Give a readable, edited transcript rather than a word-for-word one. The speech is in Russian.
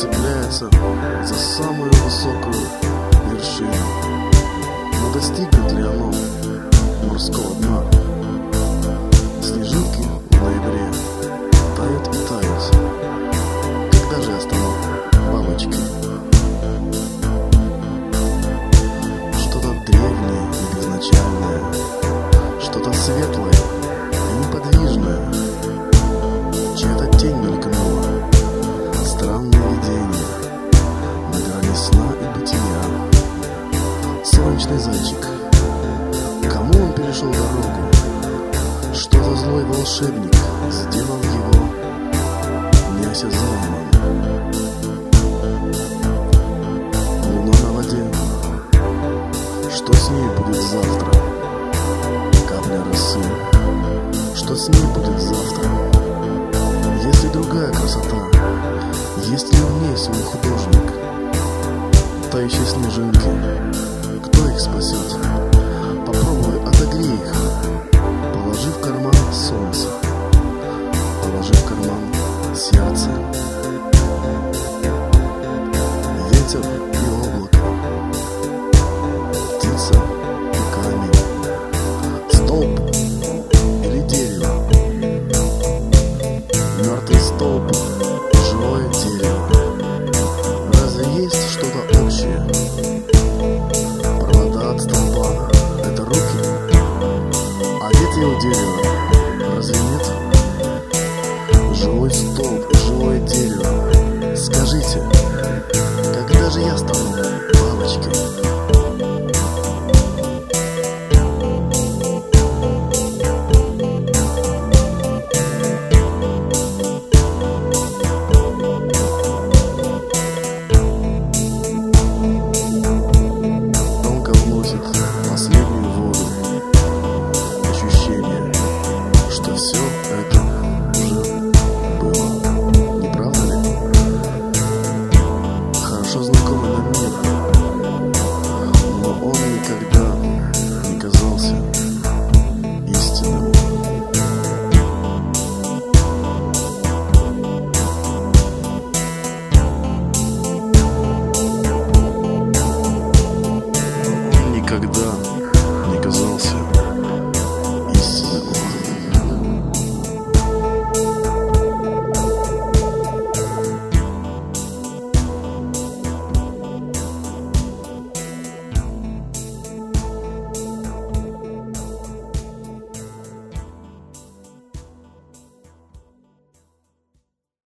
цепляется за самую высокую вершину. Но достигнет ли оно морского дна? Снежинки в ноябре тают и тают. Когда же я стану бабочкой? Что-то древнее и безначальное, что-то светлое и неподвижное. Чья-то тень мелькнула, странное видение на грани сна и бытия. Солнечный зайчик, кому он перешел дорогу? Что за злой волшебник сделал его неосязаемым? Луна на воде, что с ней будет завтра? Капля росы, что с ней будет завтра? Есть ли другая красота? Есть ли в ней свой художник? Тающие снежинки, кто их спасет? Попробуй отогрей их, положи в карман солнце, положи в карман сердце. Ветер и облако, птица и камень, столб или дерево, мертвый столб, живое дерево. Разве есть что-то общее? Провода от столба — это руки, а ветви у дерева разве нет? Живой столб, живое дерево. Скажите, когда же я стану бабочкой?